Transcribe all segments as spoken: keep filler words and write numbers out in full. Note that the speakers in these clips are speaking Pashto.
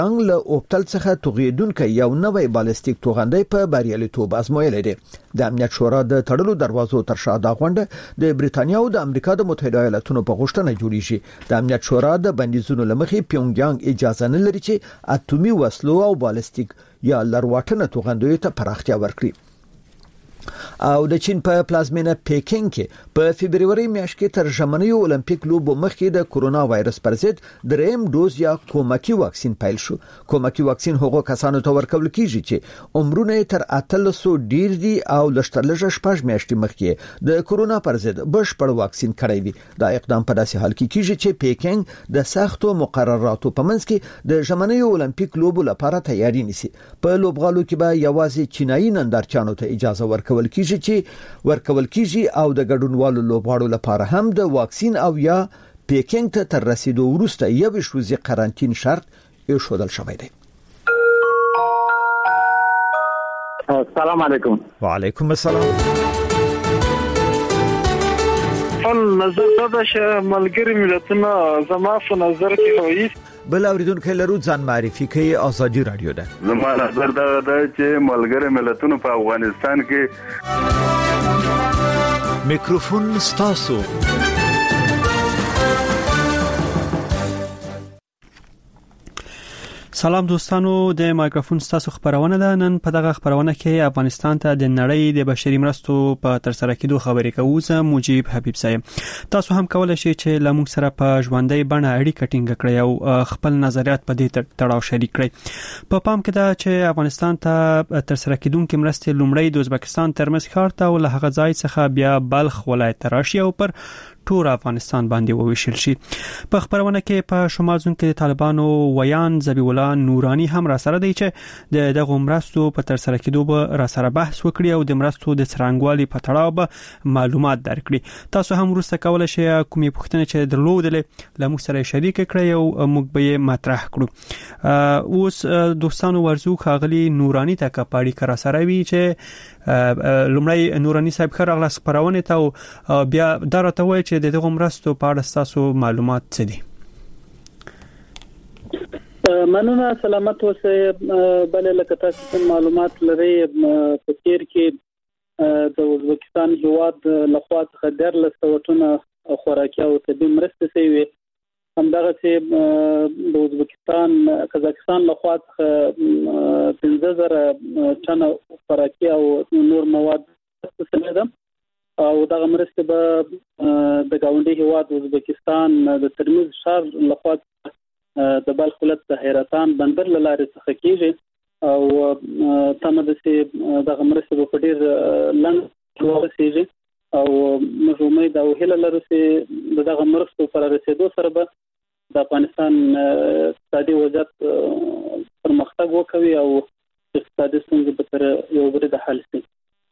انګ له اوپتل څخه توغیدونکو یو نوې بالستیک توغندۍ په بریالیتوب ازمویل دي. د امنیت شورا د تړلو دروازو تر شا دا غونډه د بریتانیا او د امریکا د متحده ایالاتونو په غوښتنه جوړیږي. د امنیت شورا د بندیزونو لمخې پیونګیانګ اجازه نه لري چې اتومي وسلو او بالستیک یا لرواټنه توغندیو ته پراختیا ورکړي. او د چین په پلازمینه پیکینګ کې په فبرवरी میاشت کې تر ژمنیو اولمپیک لوبو مخکې د کورونا وایرس پر ضد دریم دوز یا کومکی واکسین پیل شو. کومکی واکسین هغو کسانو ته ورکول کیږي چې عمرونه تر اتلسو ډیر دي او لشترلږه شپږ میاشتې مخکې د کورونا پر ضد بشپړ واکسین کړی وي. دا اقدام په داسې حال کې کیږي چې پیکینګ د سختو مقرراتو په منځ کې د ژمنیو اولمپیک لوبو لپاره تیاری نیسي. په لوبغالو کې به یوازې چینایي نندارچیانو ته اجازه ورکول ورکول کیږي چې ورکول کیږي او د ګډونوالو لوبغاړو لپاره هم د واکسین او یا پیکینګ ته تر رسیدو وروسته یو شوزي قرنټین شرط ایښودل شوی دی. السلام علیکم. وعلیکم السلام. فل نظر دا چې ملګری ملتونه زما په نظر کې وایي بل اوریدونکو لرو ځان معرفي کوي. ازادي رادیو ده. زما نظر دا ده چې ملګری ملتونه په افغانستان کې میکروفون ستاسو. سلام دوستانو، د مایکروفون ستاسو خبرونه ده. نن په دغه خبرونه کې افغانستان ته د نړۍ د بشري مرستو په تر سره کېدو خبرې کوو. زه مجيب حبیب صاحب. تاسو هم کولای شئ چې لمونږ سره په ژوندۍ بڼه اړیکه ټینګه کړئ او خپل نظریات په دې تړاو شریک کړئ. په پام کې ده چې افغانستان ته تر سره کېدونکې مرستې لومړی د ازبکستان ترمز ښار ته او له هغه ځای څخه بیا بلخ ولایت ته راشي او پر ټول افغانستان باندې وویشل شي. په خبرونه کې په شمال ځون کې طالبانو ویان ذبیح الله نورانی هم را سره دی چې د دغه مرستو په تر سره کېدو به را سره بحث وکړي او د مرستو د څرنګوالي په تړاو به معلومات درکړي. تاسو هم وروسته کولای شئ کومې پوښتنې چې درلودلې له موږ سره شریک کړئ او موږ به یې مطرح کړو. اوس دوستانو ورزو خاغلی نورانی ته کپاړي کرا سره وی چې لومړی نورانی صاحب خیر اغلاس خبرونه ته بیا درته وای چې د دغه مرستو په اړه تاسو معلومات څه دي؟ مننه، سلامت اوسئ. بل لکه تاسو معلومات لرئ په تیر کې د ازبکستان هیواد لخوا څخه ډېر لسوټونه خوراکي او طبي مرستې شوي. همدغه چې د ازبکستان قزاقستان لخوا څخه پنځه زره ټنه خوراکي او نور مواد شوي دي او دغه مرستې به د گاونډي هیواد ازبکستان د ترمز ښار لخوا د بلخ ولایت د حیرتان بندر لارې څخه کیږي او تمه ده چې دغه مرستې په ډیر لنډ ورسیږي او موږ امید او هیله لرو چې دغه مرستو پر رسیدو سره به د افغانستان اقتصادي وضعیت پرمختګ وکړي او اقتصادي ستونزې به تر یو بریده حل شي.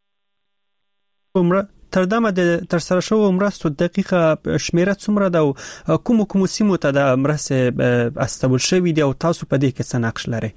عمره تر دمه د تر سره شو مرستو دقیقه شمیره څومره ده او کوم کوم سیمو ته د مرستې استول شوې دي او تاسو په دې کې څه نقش لرئ؟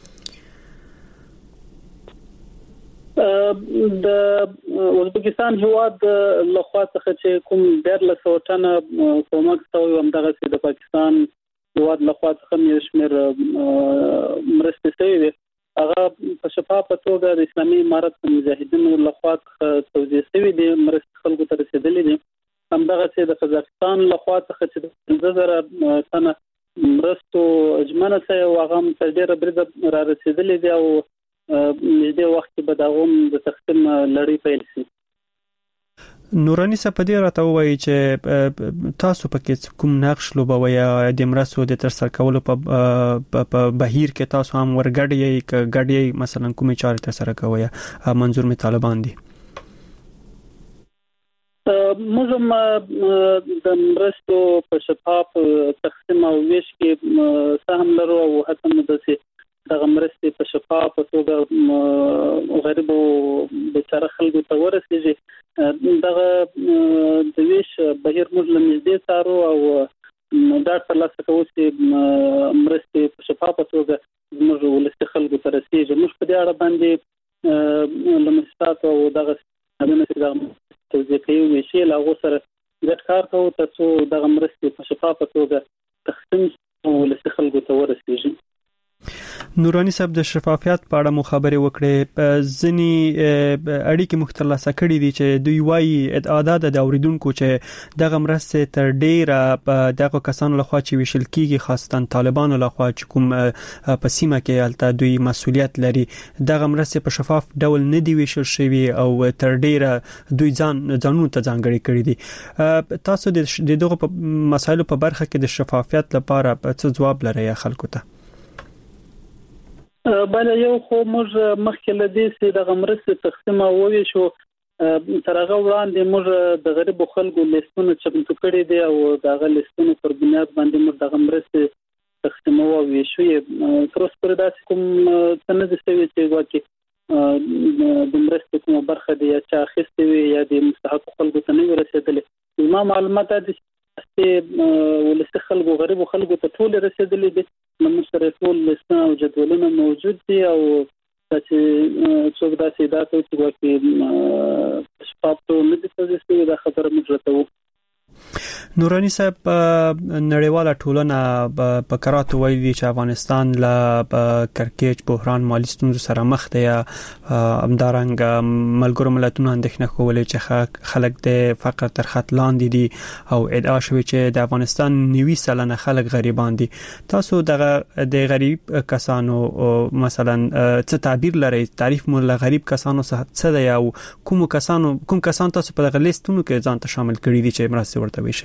د ازبکستان هیواد لخوا څخه چې کوم ډېر لسوټنه کومک شوی هم دغه چې د پاکستان هیواد لخوا څخه یې شمیر مرستې شوی دي هغه په شفافه توګه د اسلامي امارت مجاهدینو لخوا توزیع شوی دي. مرستې خلکو ته رسیدلې دي. همدغه چې د قزاقستان لخوا څخه چې پنځه زره ټنه مرستو اجمالا شوی او هغه هم تر ډېره بریده را رسیدلې دي او نږدې وخت کې به دغه د تقسیم لړۍ پیل شي. نورانی صاحب په دې راته وایي چې تاسو پکې کوم نقش لوبوي د مرستو د تر سره کولو په بهیر کې تاسو هم ورګډ یې ک ګډ یې مثلا کومې چارې تر سره کوي منظور می طالبان دي؟ موږ هم د مرستو په شفاف تقسیم او ویش کې سهم لرو او هڅه مو ده چې دغه مرستې په شفافه توګه غریب او بیچاره خلکو ته ورسیږي. دغه د ویش بهیر موږ له نږدې څارو او دا ترلاسه کوو چې مرستې په شفافه توګه زموږ ولسي خلکو ته رسیږي. موږ په دې اړه باندې له مؤسساتو او دغه اداره چې دغه توضیح کوي ویشي له هغو سره ګډ کار کوو تر څو دغه مرستې په شفافه توګه تقسیم او ولسي خلکو ته ورسیږي. نورانی صاحب د شفافیت په اړه مو خبرې وکړې. ځنی اړیکې مختلفه کړې دي چې دوی وايي ادعا ده د اوریدونکو چې دغه مرسته تر ډیره په دغه کسانو لخوا چې وشل کیږي خاصتاً طالبانو لخوا چې کوم په سیمه کې الته دوی مسولیت لري دغه مرسته په شفاف ډول نه دی وشل شوی او تر ډیره دوی ځان ځانونو ته ځانګړي کړی دي. تاسو د دغه مسایلو په برخه کې د شفافیت لپاره څه جواب لرئ خلکو ته؟ بله یو خو موږ مخکې له دې چې د مرستې تقسیم ووي شو تر هغه وړاندې موږ د غریبو خلکو لیستونه چمتو کړي دي او دغه لیستونو پر بنیاد باندې موږ د مرستې تقسیم ووي شو تر اوسه پورې داسې کوم څه نه دي شوي چې واقعي د مرستې کومه برخه دی یا چې اخیستې وي یا د مستحقو خلکو ته نه وي رسېدلې. زما معلومات دي چې ولسي خلکو غریبو خلکو ته ټول رسېدلې دي نو سره ټول لیستونه او جدولونه موجود دي او چې څوک داسې ادعا کوي چې واقعي شفاف ټول نه دي تاسو دا خبره موږ راته نورانی صاحب نړیواله ټولنه په کراتو ویلي دي چې افغانستان له کرکېچ بحران مالي ستونزو سره مخ دی. همدارنګه ملګرو ملتونو اندېښنه کولې چې خلک د فقر تر خط لاندې دي او ادعا شوی چې د افغانستان نوي سلنه خلک غریبان دي. تاسو دغه د غریب کسانو مثلا څه تعبیر لرئ؟ تعریف مو له غریب کسانو څه دی او کوم کسانو کوم کسان تاسو په دغه لیستونو کې ځان ته شامل کړی دي چې مرسته ورته وشي؟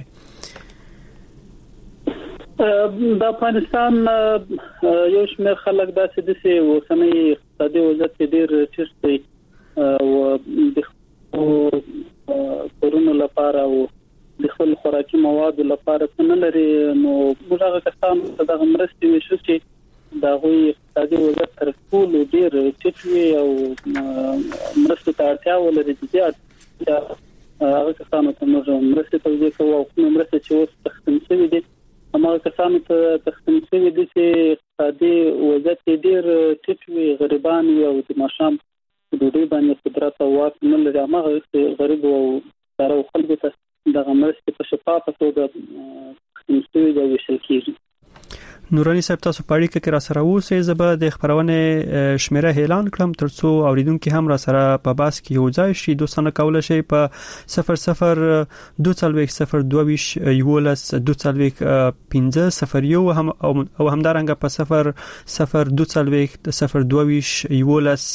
د افغانستان یو شمېر خلک داسې دي چې اوسنۍ اقتصادي وضعیت ډېر ټیټ دی او د کورونو لپاره او د خپل خوراکي موادو لپاره څه نه لري نو موږ هغه کسان ته دغه مرستې وشو چې د هغوی اقتصادي وضعیت تر ټولو ډېر ټیټ وي او مرستې ته اړتیا ولري چې هغه کسانو ته موږ مرستې توزیع کوو او کومه مرسته چې اوس تقسیم شوې دي هماغه کسانو ته تقسیم شوې دي چې اقتصادي وضعیت ډېر ټیټ وي غریبان وي او د ماښام ډوډۍ باندې قدرت او واک نه لري هماغه غریب او دارو خلکو ته دغه مرستې په شفافه توګه تقسیم شوې دي او ویشل کېږي. نورانی صاحب تاسو په اړیکه کې را سره اوسئ. زه به د خبرونه شمیره اعلان کړم ترڅو اوریدونکو هم را سره په باس کې یو ځای شي. دوستانه کولای شي په صفر صفر دو څلوېښت صفر دوه ویشت یولس دو څلوېښت پنځه صفر یو هم او همدارنګه په صفر صفر دو څلوېښت صفر دوه ویشت یولس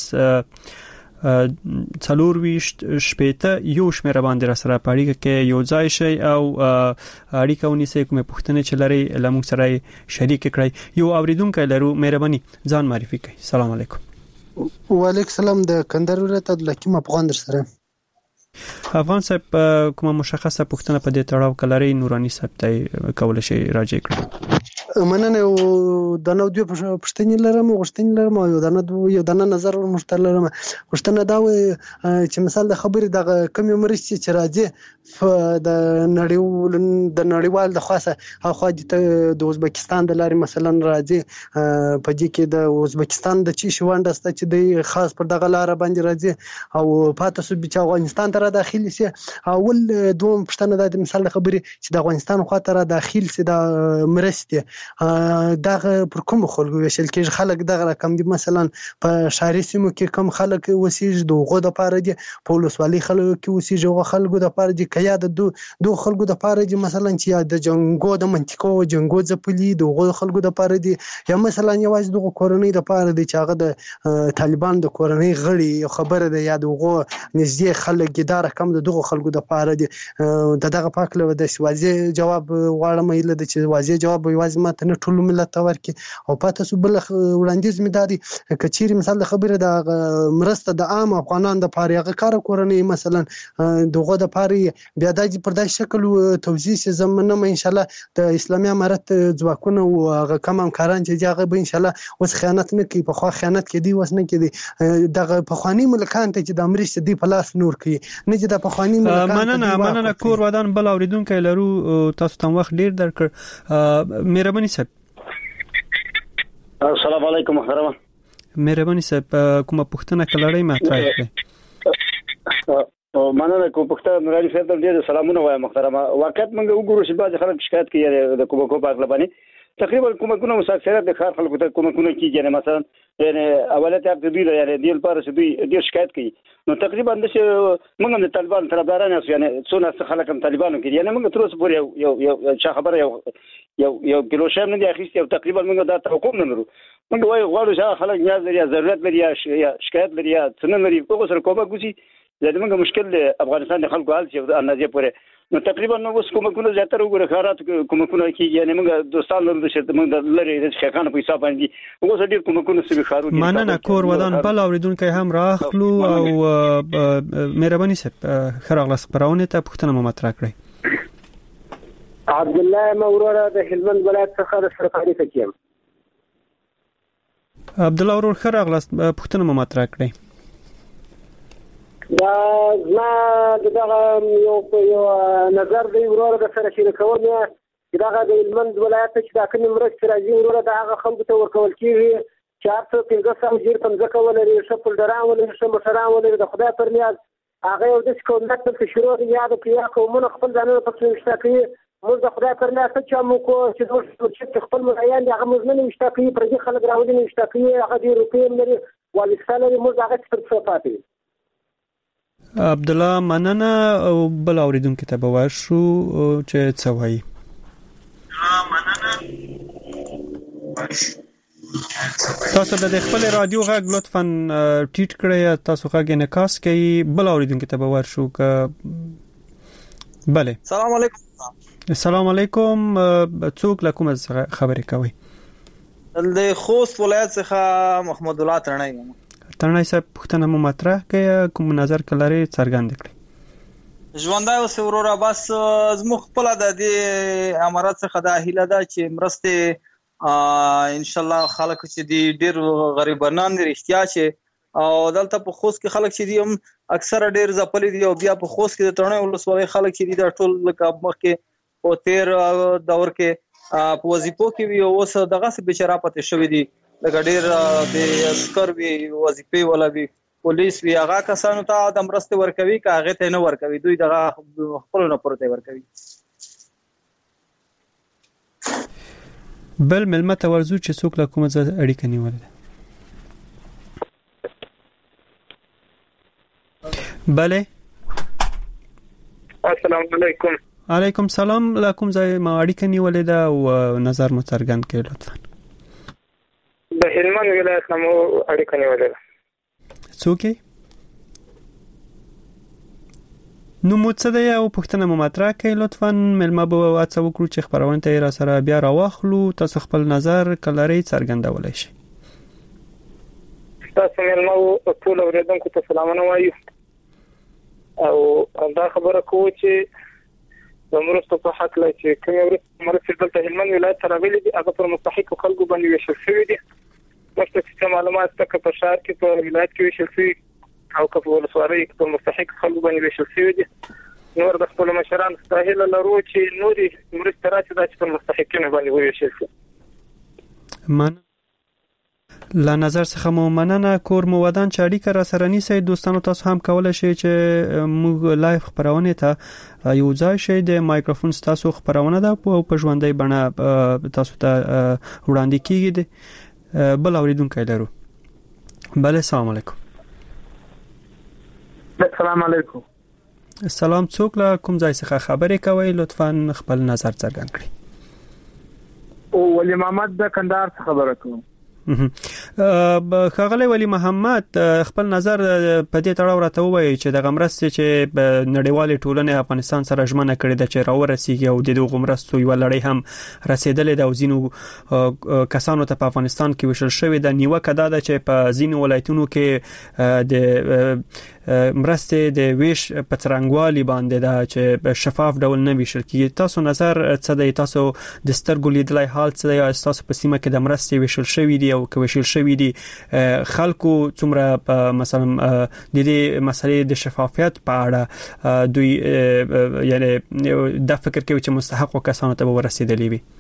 څلور ویشت شپېته یو شمیره باندې را سره په اړیکه کې یو ځای شي او اړیکه ونیسئ کومه پوښتنه چې لري له موږ سره شریک کړئ. یو اوریدونکو لرو مهرباني ځان معرفي کړئ. السلام علیکم. وعلیکم السلام. د کندهار ولایت د لکیم افغان در سره افغان صاحب کومه مشخصه پوښتنه په دې تړاو کلري نورانی صاحب ته کول شي راځي کړئ. مننه او د نو دوه پښتنې لرم او غشتنې لرم او د نو یو د نظر مشترک لرم. غشتنه دا چې مثال د خبرې د کم مرستې چې راځي د نړیوال د نړیوال د خاصه خو د ازبکستان د لارې مثلا راځي په دې کې د ازبکستان د چی شوانده ست چې د خاص پر دغه لار باندې راځي او پاتې سو چې افغانستان ته داخلي سي. اول دوم پښتنه د مثال د خبرې چې د افغانستان خو ته داخل سي د مرستې دغه پر کوم خلکو وشل کې خلک دغه رقم دي مثلا په شهري سیمو کې کم خلک وسیج دغه د پاره دي په ولسوالۍ خلکو کې وسیج او خلکو د پاره دي کیا د دوه خلکو د پاره دي مثلا چې د جنگو د منطقو جنگو ځپلي دغه خلکو د پاره دي یا مثلا یوازې دغه کورنۍ د پاره دي چې هغه د طالبان د کورنۍ غړي خبره ده یا دغه نږدې خلک د رقم دغه خلکو د پاره دي دغه پاک له د واضح جواب غواړم ایله د چې واضح جواب یوازې ته نه ټول ملت ورکي او پاتې سو بل وړاندیز مداري کچيري مثال د خبره د مرسته د عام افغانان د پاره کار کورنۍ مثلا دغه د پاره بیا د پرداش شکل توزیع زمونه ان شاء الله د اسلامي امارت ځواکونه او هغه کم همکاران چې هغه به ان شاء الله اوس خیانت نه کوي په خو خیانت کې دی وس نه کوي دغه په خواني ملکان ته چې د امریکا دی پلاس نور کوي نه چې د په خواني ملکان مننه مننه کور ودان بل اوریدونکو لرو تاسو ته وخت ډیر درکړ. مهرباني صاحب. السلام علیکم محترم. مهرباني صاحب کومه پوښتنه کولای مطرح کړئ؟ او مننه کوم پښتون نورانی صاحب ته ډیر سلامونه وایم محترم. واقعیت موږ وګورو چې بعض خلک شکایت کوي د کوبا کو په اړه باندې تقریبا کومکونه مسافرت د خار خلکو ته کومکونه کیږي نه مثلا یعنی اولت یې د دوی یعنی د لپاره چې دوی ډیر شکایت کوي نو تقریبا د موږ د طالبان طرفداران یو یعنی څونه خلک هم طالبانو کې یعنی موږ تر اوسه پورې یو یو یو خبره یو یو یو کیلو شام نه دی اخیستی او تقریبا موږ دا توقع نه لرو موږ وایو غواړو چې خلک نیاز لري ضرورت لري یا شکایت لري یا څه لري په سره کومه کوشي زه موږ مشکل د افغانستان د خلکو حال چې اندازې پورې نو تقریبا نو اوس کومکونه زیاتره وګوره خارات کومکونه کې یعنی موږ دوستان لرو د شرط موږ د لری د ښکانه په حساب باندې اوس ډیر کومکونه سوي خارو دي مننه کور ودان بل اوریدونکو هم راخلو او مهرباني سپ خراغلاس خبرونه ته پښتنه مو مطرح کړئ عبد الله مورره د هلمند ولایت څخه د سرکاري تکیم عبد الله ورور خراغلاس پښتنه مو مطرح کړئ دا زما دغه یو یو نظر دی ورور د سره شریکول نه دغه د هلمند ولایت چې دا کوم مرسته راځي ورور د هغه خلکو ته ورکول کیږي چې تاسو پنځه سم جیر تم ځکه ولري شپل درام ولري شم شرام ولري د خدای پر نیاز هغه یو د کومنت په شروع دی یاد کړیا کومه خپل ځانونه په څیر شته کوي موږ د خدای پر نیاز چې مو کو چې د خپل مریان هغه موږ نه نشته کوي پر دې خلک راوړي نشته کوي هغه دی روپیم لري والي سالري موږ هغه څه څه پاتې عبد الله مننه او بل اوریدونکو ته به ورشو چې څه وایي تاسو د خپل رادیو غږ لطفا ټیټ کړئ تاسو غږ انعکاس کړئ بل اوریدونکو ته به ورشو ک بله السلام علیکم السلام علیکم څوک له کومه خبرې کوي د خوست ولایت څخه محمد الله ترنی ترنی صاحب پښتنه مو مطرح کړئ کوم نظر کلري څرګند کړئ ژوندای اوس وروره بس زمو خپل د دې امارات څخه د هیله ده چې مرسته ان شاء الله خلک چې دي ډیر غریبانان دي رښتیا چې او دلته په خوست کې خلک چې دي هم اکثره ډیر ځپلي دي او بیا په خوست کې د ترنی ولسوالۍ خلک چې دي د ټول لکه مخکې او تیر دور کې په وظیفو کې وي اوس دغه څه بچرا پته شوی دي لکه ډیر د عسكر وی وظیفې ولا وی پولیس وی هغه کسانو ته د مرسته ورکوي که هغه ته نه ورکوي دوی دغه خپل نه پرته ورکوي بل ملمت ورزو چې څوک له کومه اړیکه نیولې بله السلام علیکم علیکم سلام لکم ځای ما اړیکه نیولې ده او نظر مو څرګند کړئ لطفا د هلمند ولایت نمو اړیکه نیولې ده څوک نو مو څه دی او پښتنه مو مطرح کړئ لطفا ملما به هڅه وکړو چې خبرونه ته را سره بیا راواخلو تاسو خپل نظر کلري څرګندولای شئ تاسو ملما ټول اوریدونکو ته سلامونه وایو او دا خبره کوو چې د مرستو په حق لا چې کوم مرستې دلته هلمند ولایت ته راغلي دي هغه پر مستحق خلکو باندې ویشل شوي دي مخکې چې معلومات تک په شهر کې په ولایت کې ویشل شوي او که په ولسوالۍ کې په مستحق خلکو باندې ویشل شوي دي نور د خپل مشران ستاهل لرو چې نوري مرستې راځي دا چې په مستحقینو باندې ویشل شي من لا نظر څخه مو مننه کور مو ودان چې اړیکه را سره نیسئ دوستانو تاسو هم کولای شئ چې موږ لایف خبرونه ته یو ځای شئ د مایکروفون تاسو خبرونه ده په ژوندۍ بڼه تاسو ته وړاندې کیږي بل اوریدونکو لرو بله السلام علیکم السلام علیکم السلام څوک له کوم ځای څخه خبرې کوي لطفا خپل نظر څرګند کړئ او ولی محمد د کندهار څخه خبره کوم خغلی ولی محمد خپل نظر په دې تړاو راته وایي چې د غمرستې چې نړیوال ټولنې افغانستان سره ژمنه کړې ده چې راورسیږي او د دغه غمرستو یو لړۍ هم رسیدلې ده او ځینو کسانو ته په افغانستان کې وشل شوې ده نیوکه ده چې په ځینو ولایتونو کې د مرستې د ویش په څرنګوالي باندې ده چې شفاف ډول نه ویشل کیږي تاسو نظر څه دی تاسو د سترګو لیدلای حال څه دی تاسو په سیمه کې د مرستې ویشل شوې دي او کوشل شوې دي خلکو څومره په مثلا د دې مسلې د شفافیت په اړه دوی یعنی د فکر کوي چې مستحق کسانو ته ورسېدلې وي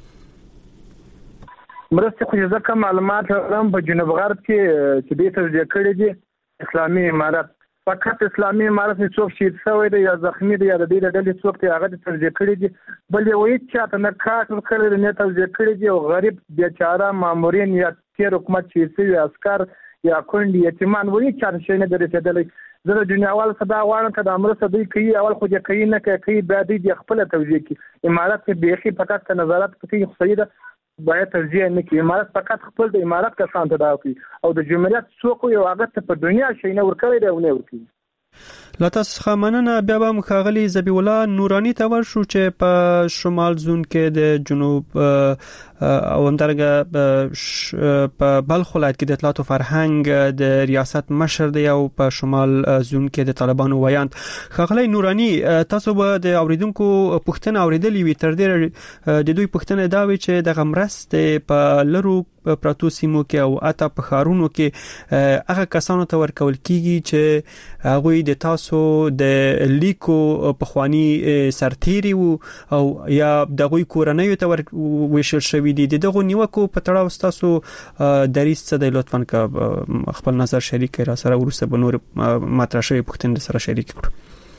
مرستې خو ځکه معلومات هم په جنوب غرب کې چې دې تر دې کړې دي اسلامي امارت فقط اسلامي امارت څوک شهید شوی دی یا زخمی دی یا د دې ډلې څوک دی هغه د توجیه کړی دي بل یو هیڅ چاته نه کاټ کړی نه توجیه کړی دی او غریب بیچاره مامورین یا تیر حکومت چې عسكر یا کونډي یتیمان وایي چې شي نه درېدلې زه د دنیاوال صدا غواړم چې د امرسته دوی کوي اول خو دې کوي نه کوي بیا دې خپل توجیه کوي امارت کې بيخي فقط نظارت کوي خو دا باید توجیه نه کوي امارت فقط خپل د امارت کسان ته دا کوي او د جمهوریت څوک یو هغه ته په دنیا شي نه ورکړي دی نه ورکړي لا تاسو خمننه بیا به مخاغلی ذبیح الله نورانی ته ورشو چې په شمال زون کې د جنوب او همدارنګه په بلخ ولایت کې د اطلاعات او فرهنګ د ریاست مشر دی او په شمال زون کې د طالبانو ویاند خاغلی نورانی تاسو به د اوریدونکو پښتنه اوریدلې وي تر دې د دوی پښتنه دا وی چې د غمرسته په لرو پراتو سیمو کې او اته په خارونو کې هغه کسانو ته ورکول کیږي چې هغه د تاسو د لیکو په خواني سرتيري او یا دغه کورنۍ ته وشل شوې دي دغه نیوکو په تړاو تاسو دریس څه د لطفاً کا خپل نظر شریک را سره ورسره بنور مطرح شوی پښتون سره شریک کړو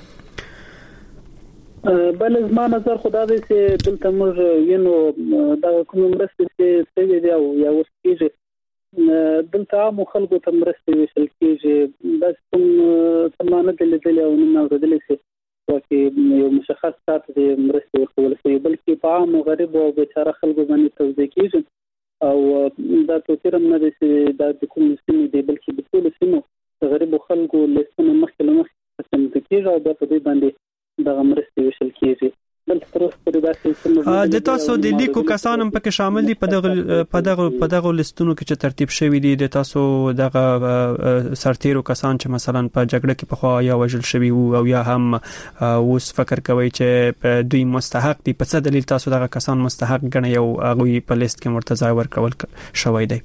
بل زما نظر خدا دې چې دلته موږ وینو دا کوم مرسته چې سوي دی او یا وسکیږي دلته عام خلکو ته مرسته وشل کیږي دا کوم سمانه د لیدل او نه اوریدل شي چې یو مشخص سات د مرسته ورکول شي بلکې په عام غریب او بیچاره خلکو باندې توزیع کیږي او دا توثیر نه دي چې دا د کوم سیمه دی بلکې د ټول سیمه غریب خلکو لسنه مخکې مخکې څنګه کیږي او د دې باندې دغه مرستې وشل کیږي بلکې تر اوسه پورې داسې د تاسو د لیکو کسان هم پکې شامل دي په دغه په دغه په دغه لیستونو کې چې ترتیب شوی دي د تاسو دغه سرتیرو کسان چې مثلا په جګړه کې په خوا یا وژل شوی او یا هم اوس فکر کوي چې دوی مستحق دي په څه دلیل تاسو دغه کسان مستحق ګڼئ او هغه په لیست کې مرتضی ورکول شوی دی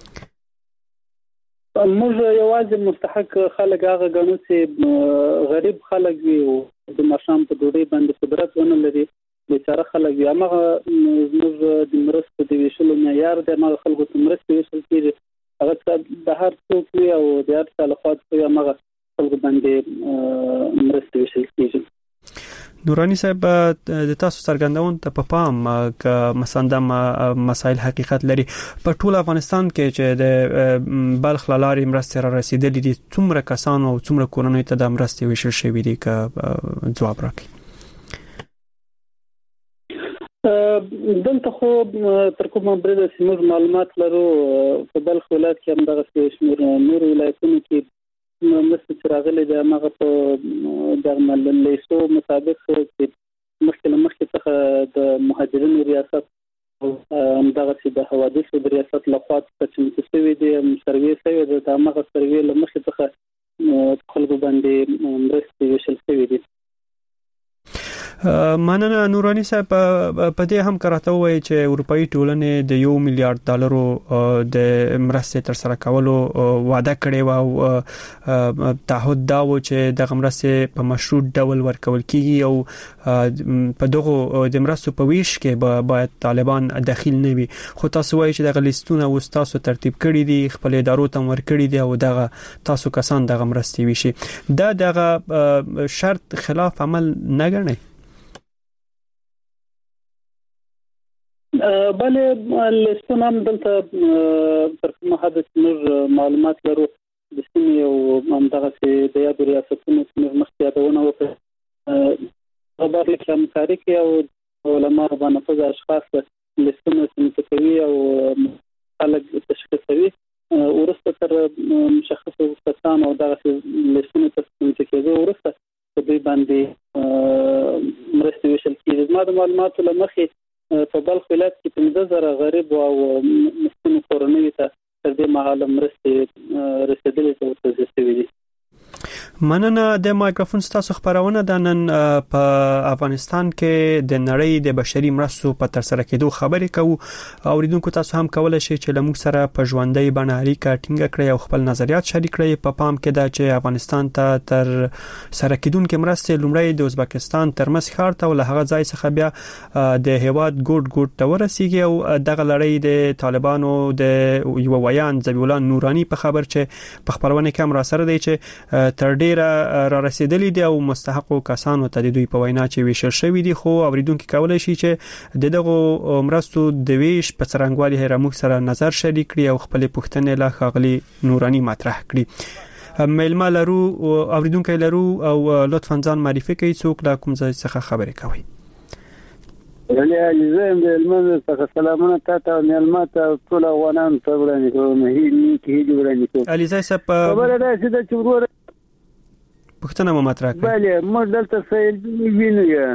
موږ یوازې مستحق خلک هغه ګڼو چې غریب خلک وي او د ماشام په ډوډۍ باندې قدرت ونه لري بیچاره خلک وي هغه موږ د مرستې د ویشلو معیار د هغه خلکو ته مرستې ویشل کېږي هغه د هر څوک وي او د هر څه لخوا په هغه خلکو باندې مرستې ویشل کېږي نورانی صاحب د تاسو څرګندون ته په پام ک مثلا د مسایل حقیقت لري په ټول افغانستان کې چې د بلخ لاري مرستې را رسیدلې دي څومره کسان او څومره کورنۍ ته د مرستې ویشل شوی دي ک جواب راکړي دلته خو تر کومه برده سیمور معلومات لرو په بلخ ولایت کې هم دغه شمیر نور ولایتونو کې مست چراغله د هغه په دغه لیستو مطابق چې مخکې مخکې څخه د مهاجرینو ریاست او دغه چې د حوادثو د ریاست لخوا چې څه دي سروې سوي د هغه سروې لمخې څخه خلکو باندې مرستې وشل شوی دي مننه نورانی صاحب په دې هم کراته وایي چې اروپאי ټولنې د یو میلیارډ ډالرو د مرستې تر سره کولو وعده کړې و او تعهد دا و چې د مرستې په مشروط ډول ورکول کیږي او په دغه د مرستو په ویش کې باید طالبان داخل نه وي خو تاسو وایي چې د لیستونه او تاسو ترتیب کړی دي خپل ادارو ته ورکړي دي او دغه تاسو کسان دغه مرستې ویشي دا دغه شرط خلاف عمل نه ګڼي بله لیستونه هم دلته تر کومه حد موږ معلومات لرو د سیمې او همدغه چې د یادو ریاستونو موږ مخکې یادونه وکړه خبر لیک همکاري کوي او علما باندې فز اشخاص لیستونه سمته کوي او خلک تشخیصوي ورسته تر مشخص کسان او دغه لیستونه سمته کوي ورسته په دې باندې مرستې وشل کېږي ما د معلوماتو لمخې په بلخ ولایت کې پنځه زره غریب او مسکین کورنۍ ته تر دې مهاله مرستې رسیدلې او توزیع شوې دي مننه د مایکروفون تاسو خبرونه د نن په افغانستان کې د نړۍ د بشري مرستو په تر سره کېدو خبرې کوو اوریدونکو تاسو هم کولای شئ چې لموږ سره په ژوندۍ باندې اړیکه ټینګه کړئ او خپل نظریات شریک کړئ په پام کې دا چې افغانستان ته تر سره کېدونکو مرستې لومړی د ازبکستان ترمس ښار ته له هغه ځای څخه بیا د هیواد ګوټ ګوټ ته ورسیږي او دغه لړۍ د طالبانو د یو ویان ذبیح الله نورانی په خبر چې په خبرونه کې هم را سره دی چې تر ډیره را رسیدلې دي او مستحقو کسانو ته د دوی په وینا چې ویشل شوی دي، خو اوریدونکو کولای شي چې د دغه مرستو د ویش په څرنګوالي هرموږ سره نظر شریک کړي او خپل پوښتنې له ښاغلي نورانی مطرح کړي. میلمه لرو اوریدونکو لرو او لطفا ځان معرفي کړئ، څوک لا کوم ځای څخه خبرې کوي. ولې عزیزم د علمانو څخه سلامونه تاسو میلمه ته ټول افغانان ته وړاندې کوم. هی نیکی هی وړاندې کوم. علي زای صاحب خبره ده چې د چورور پښتنه مو مطرح کړه. بله موږ دلته سیل وینو یا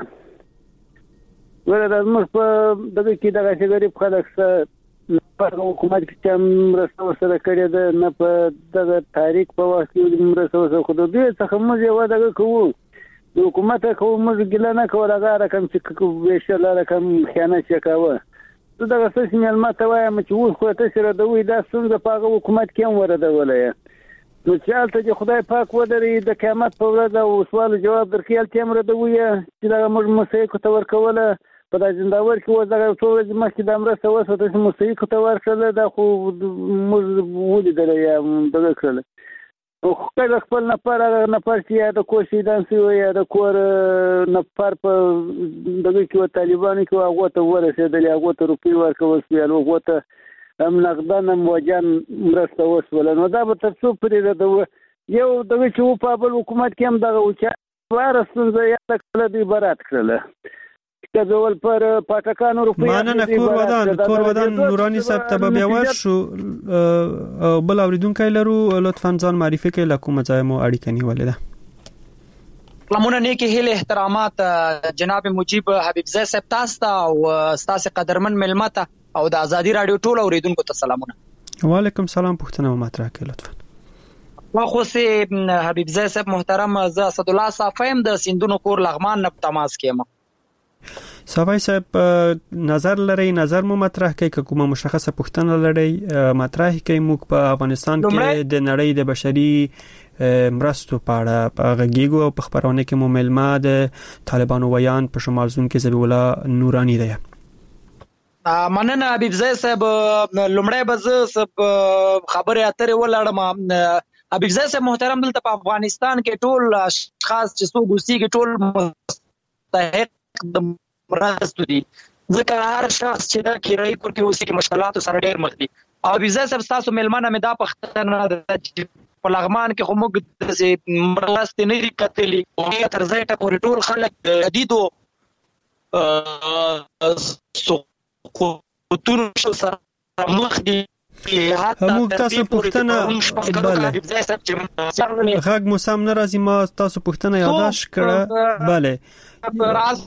ولې موږ په دغه کې دغه چې غریب خلک سره په حکومت کې چې مرسته سره کړې ده، نه په دغه تاریخ په واسطه د مرسته سره خو د دې څخه موږ یو دغه کوو د حکومت کوو، موږ ګیله نه کوو هغه رقم چې ویشل رقم خیانت وکاوه. زه دغه څه میلمه ته وایم چې اوس خو ته سره دوی دا څنګه په هغه حکومت کې هم ورده نو چې هلته چې خدای پاک ودرې د قیامت په ورځ او سوال جواب درکړي هلته هم ردوي چې دغه موږ مسیحیکو ته ورکوله په دا زنداور کې اوس دغه څو ورځې مخکې دا مرسته وسوه چې مسیحیکو ته ورکړله، دا خو موږ ولیدله یا دغه کړله. خو کله خپل نفر هغه نفر چې یا د کور شهیدان شوي یا د کور نفر په دغه کې طالبانو کې هغه ته ورسېدلې، هغه ته روپۍ ورکول شوې، هغه ته هم نقدن هم وجان مرسته وشوله. نو دا به تر څو پورې د یو دغه چې و په بل حکومت کې هم دغه و چې واره ستونزه یاده کړله دوی برات کړله که ډول پر پاټکانو روپۍ ماننه کور ودان کور ودان نورانی صاحب ته بیا ورشو. بل اوریدونکو لرو لطفا ځان معرفي کړئ، له کومه ځای مو اړیکه نیولې ده. لمونه نیکی هیله احترامات جناب مجيب حبیب زئی صاحب تاسو ته او تاسو قدرمن ملمت او د ازادي رادیو ټول اوریدونکو ته سلامونه. وعلیکم سلام. پوښتنه مطرح کړئ لطفا. واخو سي حبیب زئی صاحب محترم، زه اسد الله صافیم د سیندونو کور لغمان نه تماس کېم. صافی صاحب نظر لري، نظر مو مطرح کوي که کومه مشخصه پوښتنه لري مطرح کوي. موږ په افغانستان کې د نړۍ د بشري مرستو په اړه په غږیږو او په خبرونه کې مو ملما د طالبانو ویان په شمال زون کې ذبیح الله نورانی دی. مننه حبیب زئی صاحب. لومړی به زه خبرې اترې ولاړم. حبیب زئی صاحب محترم، دلته په افغانستان کې ټول اشخاص چې څوک اوسېږي ټول مستحق د مرستو دي، ځکه هر شخص چې دا کرایي کور کې اوسېږي مشکلاتو سره ډېر مخ دي. او حبیب زئی صاحب ستاسو میلمانه مې دا پوښتنه ده چې په لغمان کې خو موږ داسې مرستې نه دي کتلي، تر ځای ټکه پورې ټول خلک د جدیدو سقوطونو سره مخ دي. موږ تاسو پوښتنه بله غږ مو سم نه راځي، ما تاسو پوښتنه یاداش کړه. بله راز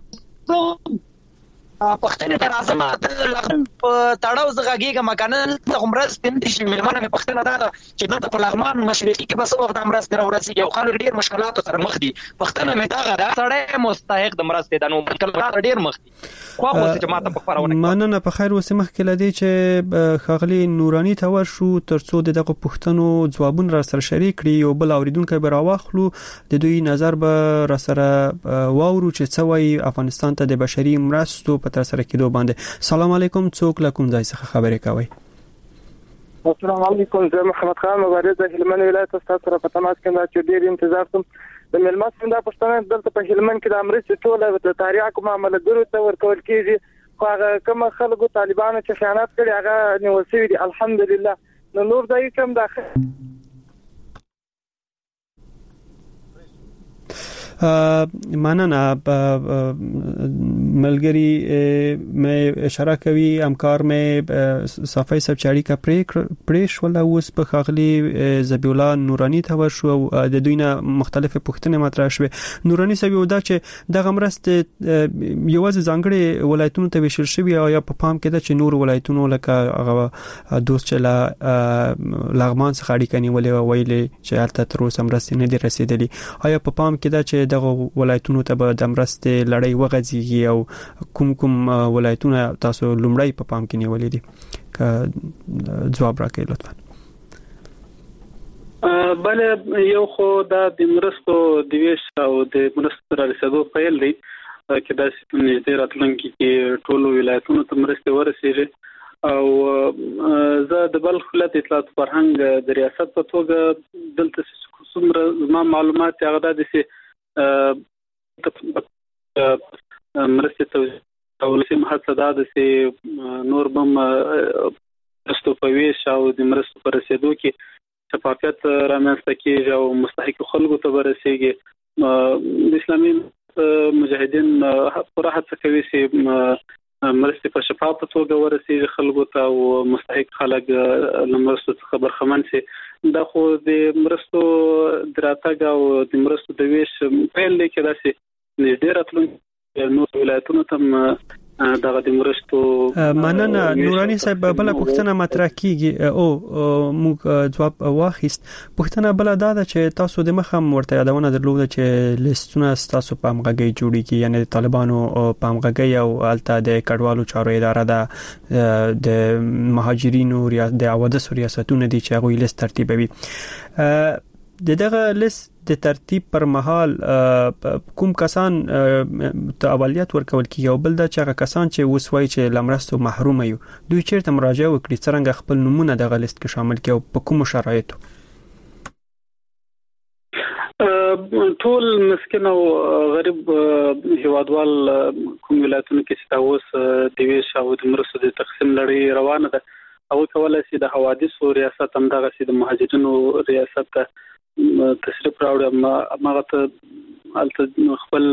پښتنه تر اعظم لغم په تړاو زغاګیګه مکانل ته عمرس پند شي ملمانه مې پښتنه دا چې د په لغمان مشرقي کې بس وخت عمرس تر ورسي یو خلک ډیر مشکلاتو سره مخ دي. پښتنه مې دا غدا سړی مستحق د مرستې د نو مشکلات ډیر مخ دي. خو خو چې ماته په خبرونه مننه په خیر اوسه مخ کې لدی چې خاغلی نورانی ته ورشو ترڅو دغه پښتنو ځوابونه را سره شریک کړي او بل اوریدونکو به راوخلو د دوی نظر به را سره واورو چې څه وایي افغانستان ته د بشري مرستو په تر سره کېدو باندې. سلام علیکم، څوک له کوم ځای څخه خبرې کوي؟ السلام علیکم، زه محمد خان مبارز د هلمند ولایت ستاسو سره په تماس کې چې ډیر انتظار کوم. د ملما څنګه پښتنه دلته په هلمند کې د امریکا ټوله د تاریخ معاملې ګرو ته ورکول کیږي، خو هغه کوم خلکو طالبانو چې خیانت کړي هغه نیول شوی دي الحمدلله. نو نور دای کوم داخل مننه ملګری مې اشاره کوي همکار مې صافی صاحب چاړي کا پریش ولا اوس په خاغلی ذبیح الله نورانی ته ورشو او د دوی نه مختلفه پوښتنې مطرح شوه. نورانی صاحب یو دا چې دغه مرست یوازې ځانګړي ولایتونو ته ویشل شوی او یا په پام کې دا چې نور ولایتونو لکه هغه دوست چې لا لغمان څخه اړیکه نیولې ویلې چې هلته تر اوسه مرستې نه دي رسیدلې. آیا په پام کې دا چې دغه ولایتونو ته به د مرستې لړۍ وغځيږي او کوم کوم ولایتونه تاسو لومړی په پام کې نیولې دي؟ که جواب راکړئ لطفا. بله یو خو دا د مرستو د ویش او د مرستو را رسیدو پیل دی چې دا نږدې راتلونکي کې ټولو ولایتونو ته مرستې ورسیږي. او زه د بلخ ولایت اطلاعات فرهنګ د ریاست په توګه دلته څومره زما معلومات هغه د دې مرستې ته ولسی محصدا د سي نور بم استوپوي شاو د مرستو پر رسیدو کې شفافیت رامنځته کیږي او مستحق خلکو ته ورسیږي. د اسلامي مجاهدین پوره هڅه کوي چې مرستې په شفافه توګه ورسیږي خلکو ته او مستحق خلک لمرستو څخه برخمن شي. دا خو د مرستو دراتګ او د مرستو د ویش پیل دی کې داسې نږدې راتلونکي نور ولایتونو ته دغه د مرستو مننه. نورانی صاحب بل پوښتنه مطرح کیږي او موږ جواب واخیست. پوښتنه بل دا ده چې تاسو د مخم ورته یادونه درلوده چې لیستونه تاسو په امغږی جوړیږي، یعنی د طالبانو په امغږی او الته د کډوالو چارو اداره ده د مهاجرینو د حوادث ریاستونه دي چې هغه لیست ترتیبوي. دغه لیست د ترتیب پر مهال کوم کسان ته اولیت ورکول کیږي او بل دا چې هغه کسان چې وسوي چې لمرستو محروم یو دوی چیرته مراجعه وکړي، څنګه خپل نمونه دغه لیست کې شامل کړي او په کوم شرایطو؟ ټول مسکین او غریب هیوادوال کوم ولایتونو کې چې تاسو د ویش او د مرستو د تقسیم لړۍ روانه ده او کولای شي د حوادث ریاست هم دغه سي د مهاجرینو ریاست ته تشریف راوړي. ما ته الته خپل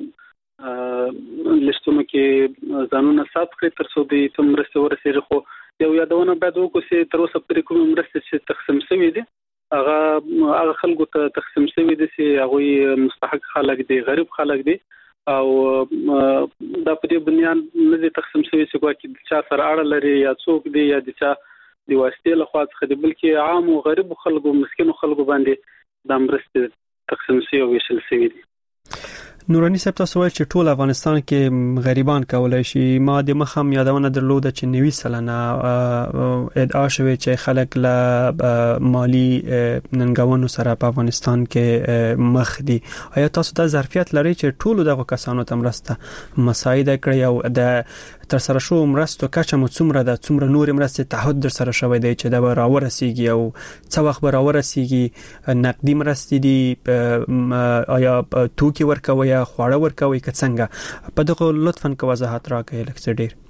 لیستونو کې ځانونه ثبت کړی تر څو د تم مرستې ورسېږي. خو یو یادونه باید وکړو چې تر اوسه پورې کوم مرستې چې تقسیم شوي دي هغه هغه خلکو ته تقسیم شوي دي چې هغه مستحق خلک دي، غریب خلک دي او دا په دې بنیاد نه دي تقسیم شوي چې کومه چا سره اړه لري یا څوک دی یا د چا د واسطې له خوا څخه دي، بلکې عام او غریب خلکو مسکینو خلکو باندې د مرستې تقسیم شوي او ویشل شوي دي. نورانی صاحب تاسو وایي چې ټول افغانستان کې غریبان کولای شي. ما د مخم یادونه درلوده چې نوي سلنه ادعا شوی چې خلک له مالی ننګونو سره په افغانستان کې مخ دي. آیا تاسو د ظرفیت لري چې ټول دغه کسانو ته مرسته مساعده کړئ او د تر سره شو مرستو کچه مو څومره ده، څومره نور مرستې تعهد در سره شوی دی چې دا به راورسیږي او څو وخت به راورسیږي؟ نقدي مرستې دي، آیا توکي ورکوي، خواړه ورکوي که څنګه؟ په دغه لطفاً که وضاحت راکړئ لکه څه ډیر.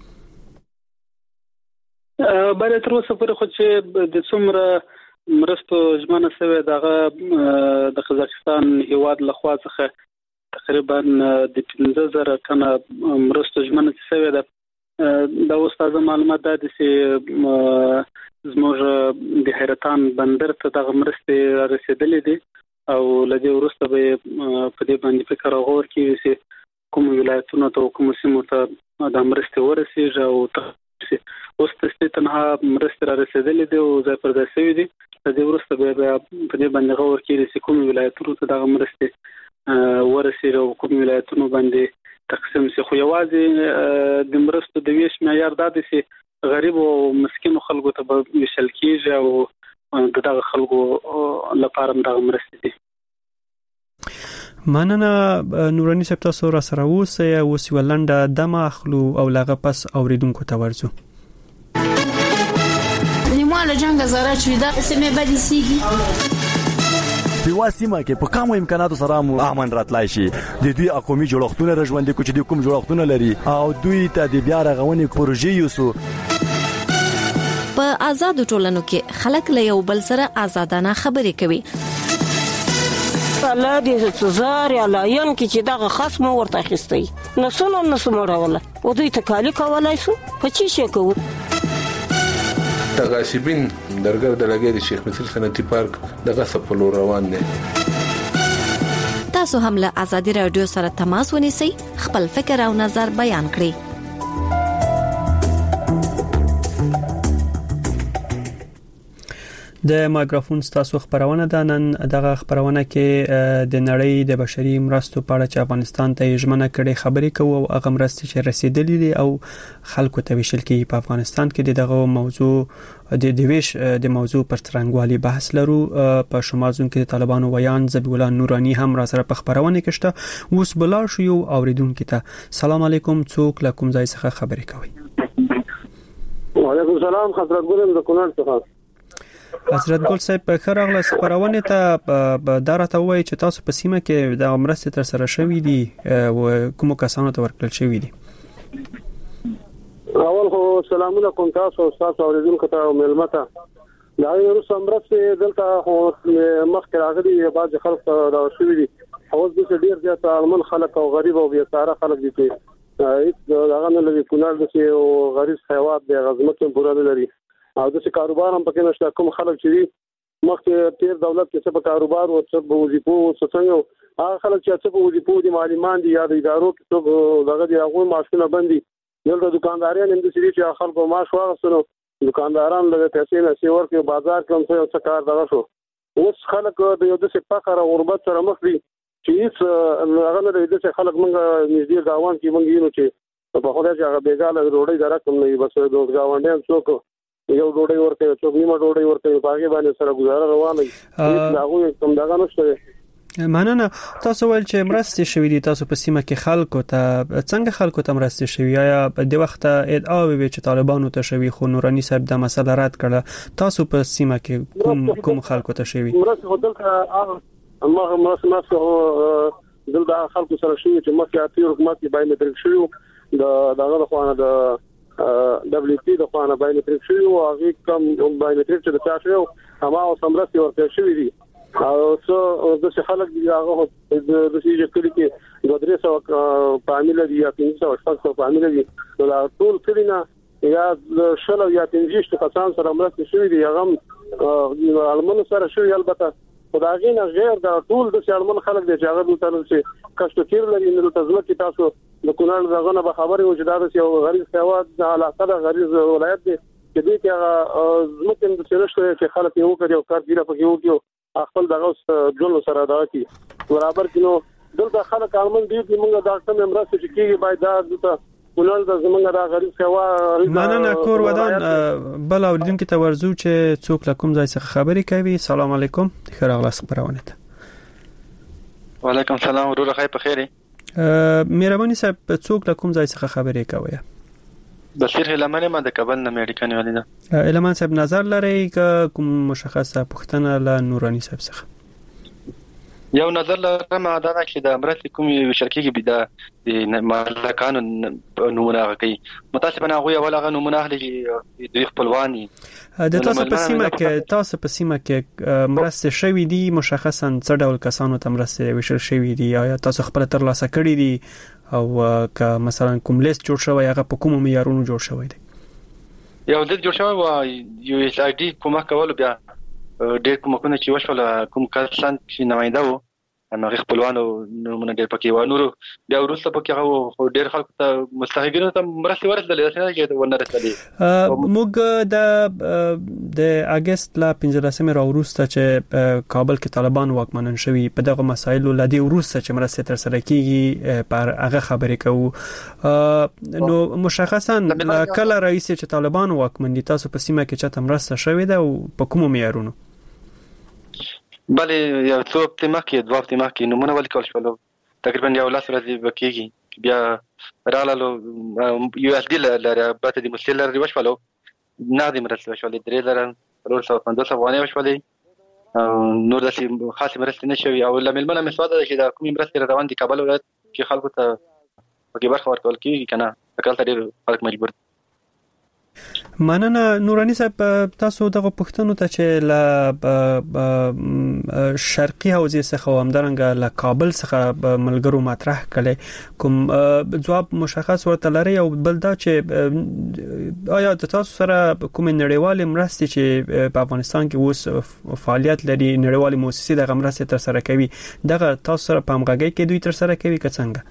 باید تر اوسه پورې خو چې د څومره مرستو ژمنه شوې دغه د قزاقستان هیواد لخوا څخه تقریبا د پنځه زره ټنه مرستو ژمنه شوې ده. دا اوس تازه معلومات ده چې زموږ د حیرتان بندر ته دغه مرستې رسیدلې دي او لدې ورسته به په دې باندې فکر غور کوي چې کوم ولایتونو ته کوم سیمو ته د مرستې ورسیږي او اوس تاسو تنها مرستې را رسیدلې دي او ځای پر ځای شوي دي. لدې ورسته به په دې باندې غور کوي چې کوم ولایتونو ته دغه مرستې ورسیږي او کوم ولایتونو باندې تقسیم شي. خو یوازې د مرستو د ویش معیار دا دی چې غریب او مسکینو خلکو ته به ویشل کیږي او دغه خلکو لپاره دغه مرستې دي. مننه نورانی صاحب تاسو را سره اوسئ. اوس یو لنډه دمه اخلو او لغه پس اوریدونکو ته ورځو. نیمه جنگ زاره چې دا سمې بدې سیږي په واسمه کې په کومو امکاناتو سره مو امن راتلای شي. د دوی اقومي جوړښتونه رژوندې کوچ دي کوم جوړښتونه لري او دوی ته د بیا رغونې پروژې یوسو. په آزاد ټولنو کې خلک له یو بل سره آزادانه خبرې کوي. الله دې زار یا لاین کې چې دغه خصم ورته خستې نسونه نسمه راوله او دوی ته کالی کولای شو په چی شي کوو. تغاشبین درګر د لګې د شیخ مسعود صنعتي پارک دغه سپلو روان دي. تاسو هم له ازادي رادیو سره تماس ونیسئ، خپل فکر او نظر بیان کړئ. د مایکروفون تاسو خبرونه ده. نن دغه خبرونه کې د نړۍ د بشري مرستو په اړه چې افغانستان ته ژمنه کړې خبرې کوو او هغه مرستې چې رسیدلې دي او خلکو ته ویشل کېږي په افغانستان کې دغه موضوع د دیویش د موضوع پر ترنګوالي بحث لرو. په شمال ځون کې د طالبانو ویان ذبیح الله نورانی هم را سره په خبرونه کې شته. اوس بلار شو یو اوریدونکو ته. سلام علیکم، څوک له کوم ځای څخه خبرې کوي؟ وعلیکم السلام، حضرت ګلم د کونړ څخه. حضرت ګل صاحب په خراغله خبرونه ته دارته وایي چې تاسو په سیمه کې د مرستې تر سره شوې دي او کوم کسانو ته ورکړل شوې دي. اول خو سلامونه کوم تاسو او تاسو اوریدونکو ته او ملمته دا یو سمرسته دلته خو مخکې راغلي بعض خلک دا شوې دي اوس د ډیر زیات عالمن خلک او غریب او بیساره خلک دي چې هیڅ هغه نه لري کونال د او غریب حیوانات د غزمت پوره لري او د کاروبار هم پکې نشته. کوم خلک چې مخکې تیر دولت کې څه په کاروبار او څه په وظیفو او څنګه هغه خلک چې څه په وظیفو دي معلمان دي یا د ادارو کې څه دغه دی هغه معاشونه بندي دلته دکانداران هم د سړي چې خلکو معاش واغستنو دکانداران له پیسې نه سی ورکو بازار کې هم څه کار دغه شو. اوس خلک د یو د فقر او غربت سره مخ دي چې هیڅ هغه نه دی چې خلک موږ نږدې گاوان کې موږ یو چې په خدای چې هغه بیګاله روړی درکم نه بس د گاونډیان څوک یو ډوډۍ ورکوي څوک نیمه ډوډۍ ورکوي باغې باندې سره گزاره روانه وي دا هغه کوم دغه نشته. مننه. تاسو ول چې مرستې شوې دي تاسو په سیمه کې خلکو ته څنګه خلکو ته مرستې شوې یا د وخت ادعا وي چې طالبانو ته شوې خو نوراني صاحب د مسله رد کړه تاسو په سیمه کې کوم کوم خلکو ته شوې مرستې هوتلته هغه مرستې مرستې دلته خلکو سره شوې چې مخکې اتي حکومت کې بایومټریک شوی د دغه خوانه د دبليو پی د خوانه بایومټریک شوی او هغه کم بایومټریک چې د تاسو هم او سمرستي ورته شوی دي او څو د خلک دی هغه د سې کلی کې د درې سو فامیل دي یا پنځه سو شپږ سو فامیل دي دا ټول کلینا یا شل یا پنځه کسان سره مرسته شوی دي هغه علمانو سره شوی البته خدای نه غیر دا ټول د علمان خلک دي چې هغه د تل چې کښته کیر لري نو تاسو کې تاسو د کونړ دغه نه خبرې و چې دا یو غریب سیواد د علاقه د غریب ولایت دی چې دې کې زموږ د سرشتو چې خلک یو کړي او کار دی په یو کې خپل دغه جون سره دا کی برابر کینو دلته خلک عالمن دي چې موږ دا څنګه امرسته چې کیږي باید دا د کونړ د زمونږ د غریب سیواد نه نه کور ودان بل اوریدونکو ته ورزو چې څوک لکم ځای څخه خبرې کوي. السلام علیکم خیرغله خبرونه ته. وعلیکم السلام ورور خیر په خیره. مهرباني صاحب څوک لکم ځای څخه خبرې کوي؟ بصیر هلمن ما د کابل نه امریکا نه ولیدا. هلمن صاحب نظر لري ک کوم مشخصه پښتنه له نوراني صاحب څخه؟ یو نظر لرم دا چې د امرتي کوم شرکتي کې د مالکانو نمونه کوي متاسفانه هغه ولا غو نمونه اخلي د خپلواني د تاسو په سیمه کې تاسو په سیمه کې مرسته شوې دي مشخصا څه ډول کسانو ته مرسته وشل شوې دي یا تاسو خپل تر لاسه کړی دي او که مثلا کوم لیست جوړ شوی هغه په کوم معیارونو جوړ شوی دی؟ یو د جوړ شوی و یو اس آی ډي کومه کول بیا ډېر کومه چې وشول کوم کسان چې نماینده وو هغه خپلوانو نمونه ډېر پکې و نور بیا ورسته پکې هغه ډېر خلک ته مستحقینو ته مرستې ورسېدلې چې نه ونه رسېدلې. موږ د د اگست لا پنځلسمه راورسته چې کابل کې طالبان واکمنن شوي په دغه مسایلو لدی ورسته چې مرستې تر سره کیږي پر هغه خبرې کوو نو مشخصا کله رئیس چې طالبان واکمن دي تاسو په سیمه کې چاته مرسته شوې ده او په کومو معیارونو؟ بله یو څو هفته مخکې دوه هفته مخکې نمونه ولیکل شول تقریبا یو لاس ورځې بکیږي بیا رالو یو اس ډي لاره باته د مسل لري وشولو نادي مرسته وشولې درې لاره څلور سوه پنځوس افغانۍ وشولې نور داسې خاصه مرسته نشوي او لملمنه مسواده چې د کومې مرستې روان دي کابل ولایت کې خلکو ته پکې برخه ورکول کیږي کنه اکل ډېر خلک مجبور دي. مننه. نوراني صاحب تاسو دغه پښتنو ته چې ل شرقي حوزې څخه همدارنګه ل کابل څخه ملګرو مطرح کړي کوم جواب مشخص ورته لري او بل دا چې آیا تاسو سره کوم نړیوال مرستې چې په افغانستان کې اوس فعالیت لري نړیوال مؤسسې دغه مرستې تر سره کوي دغه تاسو سره په همغږي کې دوی تر سره کوي که څنګه؟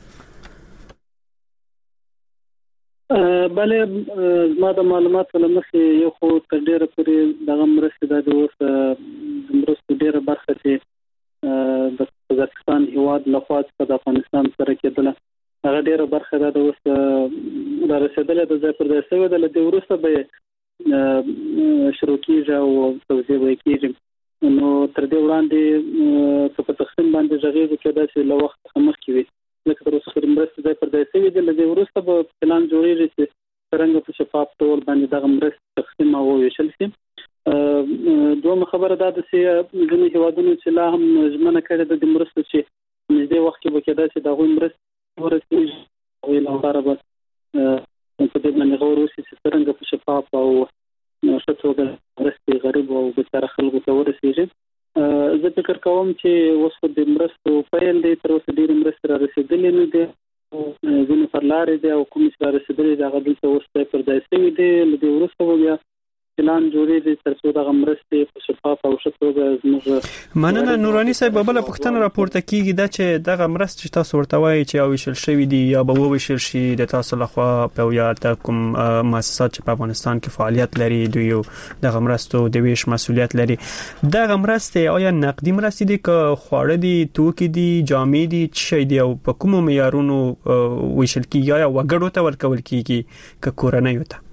بله ما د معلوماتو له مخې یو خو تر ډیره پورې دغه مرستې د اوس د مرستو ډیره برخه چې د پاکستان هیواد لخوا د افغانستان سره کېدله هغه ډیره برخه د اوس د رسیدلې د ځای پر ځای شوې ده له وروسته به شروع کیږي او توزیع به کیږي نو تر دې وړاندې په تقسیم باندې ژغېږي چې داسې له وخت مخکې وي لکه تر اوسه پورې مرستې ځای پر ځای شوې دي له دې وروسته به پلان جوړېږي چې څرنګه په شفاف ډول باندې دغه مرستې تقسیم او ویشل شي دوه خبره ده چې ځینې هیوادونو چې لا هم ژمنه کړې ده د مرستو چې نږدې وخت کې به کېدای شي د هغوی مرستې ورسېږي هغوی لپاره به په دې باندې غور وشي چې څرنګه په شفاف او ښه توګه مرستې غریب او بېچاره خلکو ته ورسېږي. زه فکر کوم چې اوس خو د مرستو پیل دی، تر اوسه ډېرې مرستې را رسېدلې نه دي، ځینې پر لارې دي او کومې چې را رسېدلې دي هغه دلته اوس ځای پر ځای شوي دي. له دې وروسته به بیا پلان جوړېږي تر څو دغه مرستې په شفاف او ښه توګه زموږ. مننه نوراني صاحب. بله پوښتنه راپورته کېږي دا چې دغه مرستې چې تاسو ورته وایي چې اویشل شوي دي یا به وویشل شي د تاسو لخوا په یا د کوم مؤسسات چې په افغانستان کې فعالیت لري دوی دغه مرستو د ویش مسؤلیت لري، دغه مرستې آیا نقدي مرستې دي که خواړه دي، توکي دي، جامې دي، څه شی دي او په کومو معیارونو ویشل کېږي؟ یا وګړو ته ورکول کېږي که کورنیو ته؟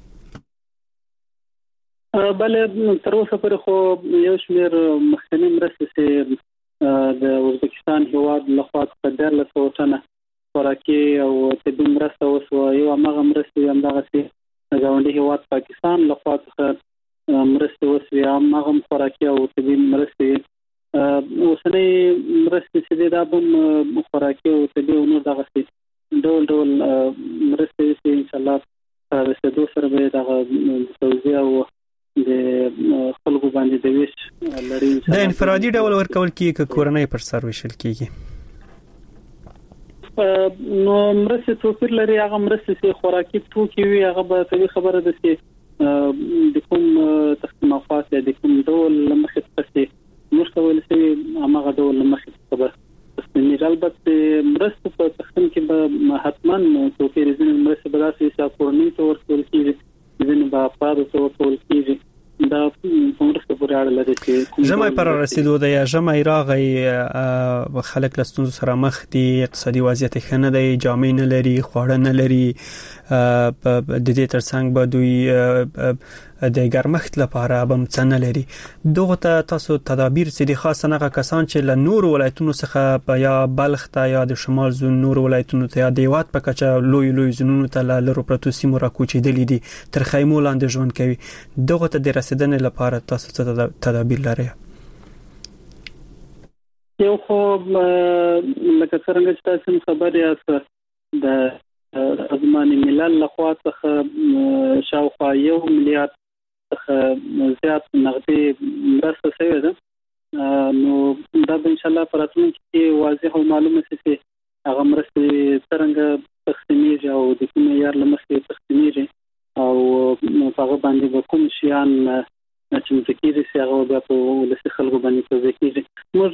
بله تر اوسه پورې خو یو شمېر مخکني مرستې چې د ازبکستان هیواد لخوا څخه دیارلس سوه ټنه خوراکي او طبي مرسته وسوه، یو هماغه مرستې همدغسې د ګاونډي هیواد پاکستان لخوا څخه مرستې وسوې، هماغه خوراکي او طبي مرستې. اوسنۍ مرستې چې دي دا به هم خوراکي او طبي او نور دغسې ډول ډول مرستې چې انشاءالله په رسېدو سره به دغه توزیع او د خلکو باندې د ویش لري. د انفرادي ډول ورکول کېږي که کورنۍ پر سر ویشل کېږي؟ نو مرستې توپیر لري. هغه مرستې چې خوراکي توکي وي هغه به طبیعي خبره ده چې د کوم تخمافات یا د کوم ډول له مخې څخه موږ ته ویل شوي هماغه ډول له مخې څخه به تقسیمیږي. البته مرستو په تقسیم کې به حتما توپیر، ځینې مرستې به داسې چې کورنۍ ته ورکول کېږي، ځینې به افرادو ته ورکول کېږي. دا په مرسته پورې اړه لري چې ژمی پر رسیدو دی، ژمی راغی، خلک له ستونزو سره مخ دي، اقتصادي وضعیت ښه نه دی، جامې نه لري، خواړه نه لري، د دې ترڅنګ به دوی د ګرمښت لپاره به څه نه لري. دغه ته تاسو تدابیر څه دي، خاصه هغه کسان چې له نورو ولایتونو څخه یا بلخ ته یا د شمال زون نورو ولایتونو ته یا د هیواد په کچه لوی لوی زونونو ته له لرو پرتو سیمو راکوچېدلي دي، تر خیمو لاندې ژوند کوي، دغه ته د رسیدنې لپاره تاسو څه تدابیر لرئ؟ یو خو لکه څرنګه چې تاسو خبر یاست د ازماني ملل لخوا څخه شاوخوا یو میلیارډ څخه زیات نغدي مرسته شوې ده. نو دا به ان شاء الله په راتلونکي کې واضح او معلومه شي چې هغه مرستې څرنګه تقسیمیږي او د کوم معیار له مخې تقسیمیږي او هغه باندې به کوم شیان چې متکیږي چې هغه بیا په ولسي خلکو باندې توزیع کېږي.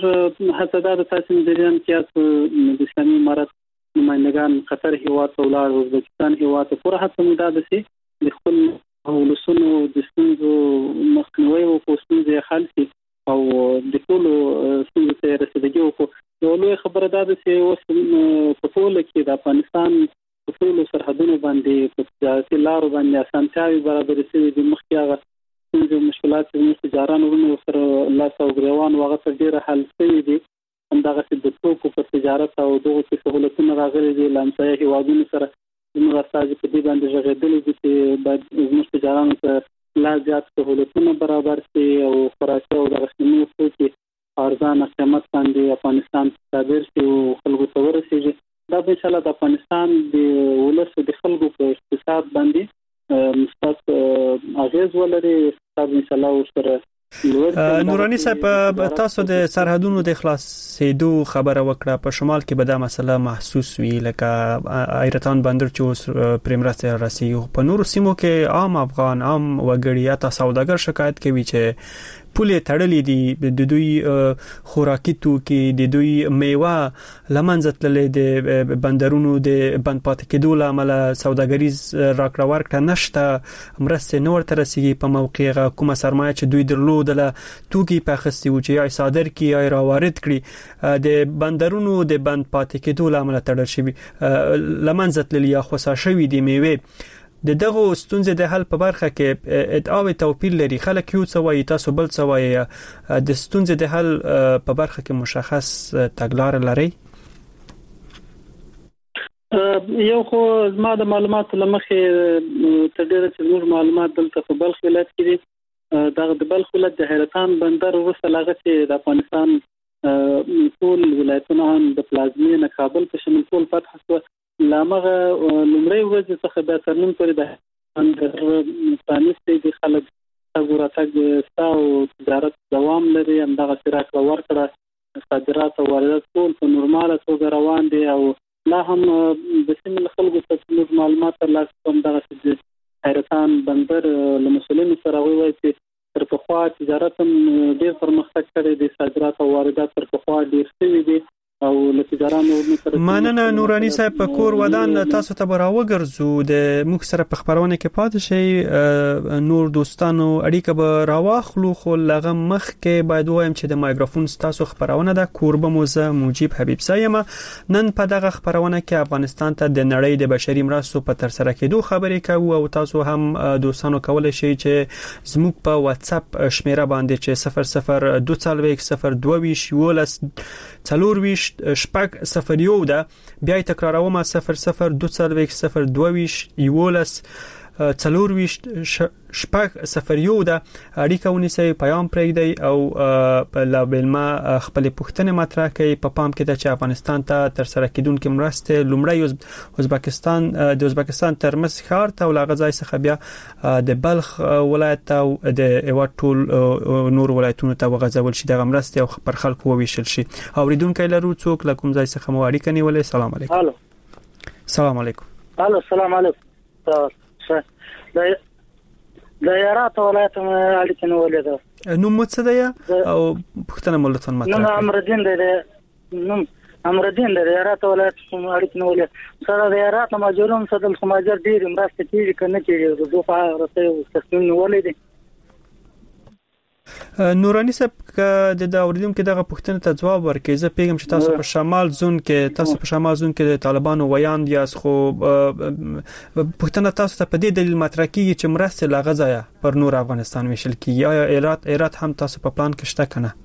موږ هڅه دا د تاسو د جریان کې د اسلامي امارت نمائندگان قطر هیواد ته ولاړ، ازبکستان هیواد ته پوره هڅه مو دا ده چې د خپل ولسونو د ستونزو مخنیوي او ستونزې حل شي او د ټولو ستونزو ته رسیدګي وکړو. یو لوی خبره دا ده چې اوس په ټوله کې د افغانستان په ټولو سرحدونو باندې په تجارتي لارو باندې اسانتیاوې برابرې شوې دي. مخکې هغه ستونزې او مشکلات چې زموږ تجاران ورونو سره لاس او ګریوان هغه ته ډېره حل شوي دي. همدغسې د توکو په تجارت او دغو کې سهولتونه راغلي دي له همسایه هیوادونو سره. زموږ استازي په دې باندې غږېدلي دي چې باید زموږ تجارانو ته لا زیات سهولتونه برابر شي او خوراکي او دغسې نور توکي ارزانه قیمت باندې افغانستان ته صادر شي او خلکو ته ورسېږي. دا به انشاءالله د افغانستان د ولس د خلکو په اقتصاد باندې مثبت اغېز ولري. اقتصاد انشاءالله ورسره نوراني صاحب، تاسو د سرحدونو د خلاصېدو خبره وکړه، په شمال کې به دا مسله محسوس وي لکه ایرتان بندر چې اوس پرې مرستې رسېږي، په نورو سیمو کې عام افغان عام وګړي یا سوداګر شکایت کوي چې پولې تړلې دي، د دوی خوراکي توکي، د دوی میوه لمنځه تللې، د بندرونو د بند پاتې کېدو له امله سوداګریز راکړه ورکړه نشته، مرستې نه ورته رسېږي په موقع. کومه سرمایه چې دوی درلودله توکي په اخیستي وو چې یا صادر کړي یا راوارد کړي، د بندرونو د بند پاتې کېدو له امله تړل شوي، لمنځه تللې یا خوسا شوي دي میوې. د دغه ستونزې د حل په برخه کې ادعاوې توپیر لري، خلک یو څه وایي تاسو بل څه وایي، د ستونزې د حل په برخه کې مشخص تګلارې لري؟ یو خو زما د معلوماتو له مخې تر ډېره چې زموږ معلومات دلته په بلخ ولایت کې دي دغه د بلخ ولایت د حیرتان بندر وروسته لاغه چې د افغانستان ټول ولایتونه هم د پلازمینه کابل په شمول ټول فتح شو. لامغه لمړی ورځ څخه د ترنم پورې د بندر پرانیستي دي خلک تګوراتګ ستاو تجارت دوام لري. همدغه سراک ورکړه صادرات او واردات ټول په نورماله توګه روان دي او لا هم د سیمې خلکو ته معلومات ترلاسه کوم. دغه د حیرتان بندر له مسولینو سره وایي چې تر پخوا تجارت هم ډېر پرمختګ کړی دی، صادرات او واردات تر پخوا ډېر شوي دي او له تجارانو سره. مننه نوراني صاحب، په کور ودان تاسو ته براوګرځو د موږ سره په خبرونه کې پاتې شي. نور دوستانو اړیکه به راواخلو، خو لغه مخ کې باید وایم چې د مایکروفون تاسو خبرونه د کوربه موزه موجب حبیب سایم نن په دغه خبرونه کې افغانستان ته د نړۍ د بشري مرستو په تر سره کېدو خبرې کوو او تاسو هم دوستانو کولای شئ چې زموږ په واتس اپ شمیره باندې چې صفر صفر دو څلوېښت صفر دوه ویشت یولس څلور ویشت شپږ صفر یو ده، بیا تکراروم صفر صفر دو څلوېښت صفر دوه ویشت یولس څلور ویشت شپږ صفر یو ده. اړیکه ونیسئ، پیغام پرېږدئ او لا بلما خپل پوښتنه مطرح کړئ. په پام کې ده چې افغانستان ته تر سره کېدونکې مرستې لومړی ازبکستان د ازبکستان ترمز ښار ته او لا غځای څخه بیا د بلخ ولایت او د ایوات ټول نور ولایتونو ته وغځول شي دغه مرستې او پر خلکو وویشل شي. اوریدونکو لرو څوک له کوم ځای څخه مو اړیکه نیولې؟ سلام علیکم. الو سلام علیکم. الو سلام علیکم. د د یارات ولایت اړیکه نیولې ده. نو مڅ ده او پښتنه مولتون مطرح. نو امردین ده. نو امردین ده یارات ولایت اړیکه نیولې سره د یارات ماجورم صدل سماجر ډیر مرسته کیږي کنه کیږي دوه په راته تصمیم نیولې دي. نورانی صاحب د اوریدونکو دغه پوښتنه ته ځواب ورکړي. زه پیغام چې تاسو په شمال زون کې تاسو په شمال زون کې د طالبانو ویاند یاست، خو پوښتنه تاسو ته په دې دلیل مطرح کیږي چې مرسته لغزایا پر نور افغانستان ویشل کیږي. آیا ایرات ایرات هم تاسو په پلان کې شته کنه؟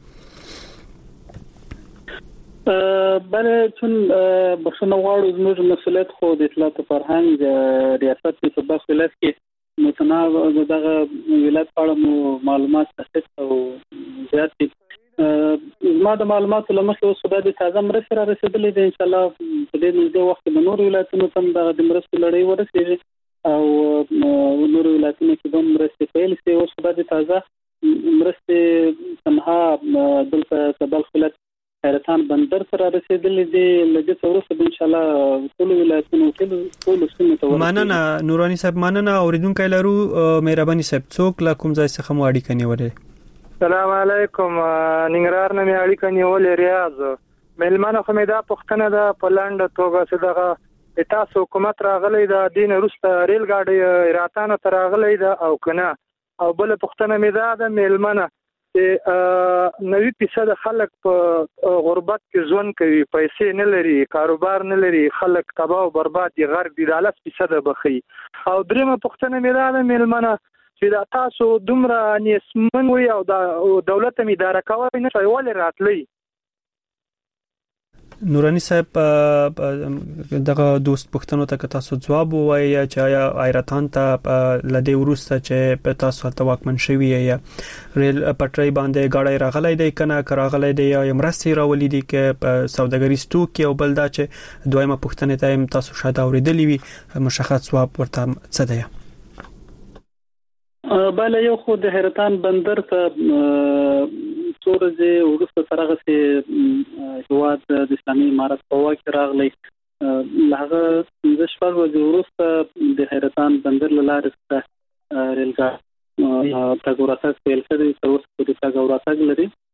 بله چون بخښنه غواړو، زموږ مسؤلیت خو د اطلاعات فرهنګ ریاست په بخش ولایت کې متناوب دغه ولایت په اړه مو معلومات تحقیق او زیات دي. زما د معلوماتو لمخې اوس خدای دې تازه مرستې را رسېدلې دي. ان شاء الله په دې نږدې وخت کې د نور ولایتونو ته دغه د مرستو لړۍ ورسېږي او نور ولایتونو کې به مرستې پیل شي. اوس خدای دې تازه مرستې تنها دلته د بلخ ولایت حیرتان بندر سره رسیدلې دي. لږ څه وروسته ان شاء الله ټول ولایتونو کې ټول سیمې ته ورسېږي. مننه نورانی صاحب، مننه. اوریدونکو لرو مهرباني صاحب، څوک له کوم ځای څخه مو اړیکه نیولې؟ السلام علیکم. ننګرهار نه مې اړیکه نیولې ریاض. مېلمانه خو مې دا پوښتنه ده په لاندې توګه چې دغه تاسو حکومت راغلی دا دین وروسته ریل ګاډي حیرتان ته راغلی ده او کنه؟ او بل پوښتنه مې دا ده مېلمانه چې نوي فیصد خلک په غربت کې ژوند کوي، پیسې نه لري، کاروبار نه لري، خلک تباہ او برباد دي، غرب دي، د لس فیصد بخي. او دریمه پوښتنه مې دا ده مېلمانه چې دا تاسو دومره نیسمن وي او د دولت هم اداره کوي نه شي ولې راتلی؟ نورانی صاحب دغه دوست پښتنو ته تاسو جواب وایي چې آیا حیرتان ته لدی ورسته چې تاسو ته واکمن شوی یا ریل پټری باندې غاړی راغلی دی کنه راغلی دی یا مرستې راولې دي کې سوداګریز توکي او بل دا چې دویمه پښتنه ته تاسو شاید اوریدلی وي مشخص جواب ورته څه دی؟ بله یو خو د حیرتان بندر ته څورځه ورسته ترغه سي هواد د اسلامي امارت په واک راغلی. هغه د شپږ ورځې ورسته د حیرتان بندر لاره ریل ګاډي تګ ورتګ پیل کړی، تر اوسه پورې تګ ورتګ لري.